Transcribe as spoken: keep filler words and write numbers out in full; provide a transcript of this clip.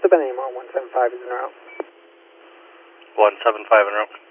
The Benny on one seven five is en route. one seven five en route.